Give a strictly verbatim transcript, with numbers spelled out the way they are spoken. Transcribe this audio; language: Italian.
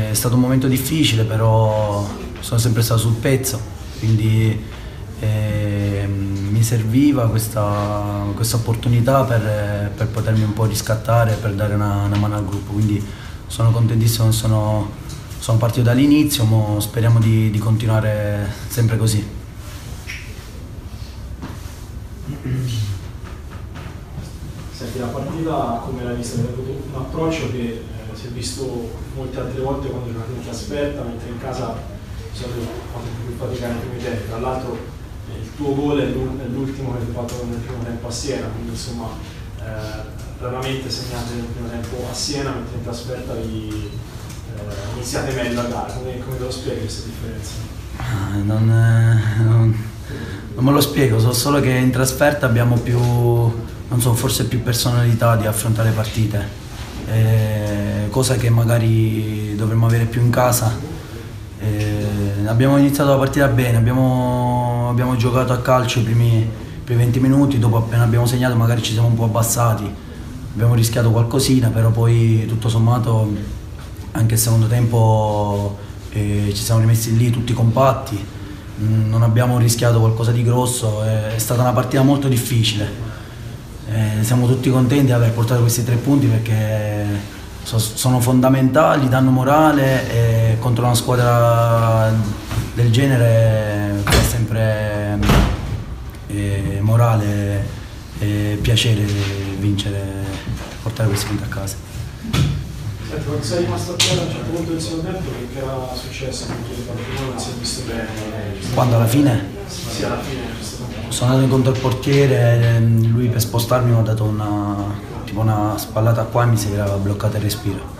è stato un momento difficile, però sono sempre stato sul pezzo, quindi eh, mi serviva questa, questa opportunità per, per potermi un po' riscattare, per dare una, una mano al gruppo, quindi sono contentissimo, sono, sono partito dall'inizio, speriamo di, di continuare sempre così. Senti, la partita come l'hai vista? Hai avuto un approccio che eh, si è visto molte altre volte quando giocate in trasferta, mentre in casa sono fatto più fatica nei primi tempi. Tra l'altro eh, il tuo gol è l'ultimo che hai fatto nel primo tempo a Siena, quindi insomma eh, raramente segnate nel primo tempo a Siena, mentre in trasferta vi eh, iniziate meglio a gara. Come, come te lo spieghi questa differenza? Ah, non, eh, non, non me lo spiego, so solo che in trasferta abbiamo più, non so, forse più personalità di affrontare le partite, eh, cosa che magari dovremmo avere più in casa. Eh, abbiamo iniziato la partita bene, abbiamo, abbiamo giocato a calcio i primi, i primi venti minuti, dopo appena abbiamo segnato magari ci siamo un po' abbassati, abbiamo rischiato qualcosina, però poi tutto sommato anche il secondo tempo eh, ci siamo rimessi lì tutti compatti, non abbiamo rischiato qualcosa di grosso, è stata una partita molto difficile. Eh, siamo tutti contenti di aver portato questi tre punti perché so, sono fondamentali, danno morale e contro una squadra del genere fa sempre eh, morale e piacere vincere, portare questi punti a casa. Senti, quando sei rimasto a terra a un certo punto del secondo tempo, che era successo? Non si è visto bene. Quando alla fine? Sì, alla fine. Sono andato incontro al portiere, lui per spostarmi mi ha dato una, tipo una spallata qua e mi si era bloccato il respiro.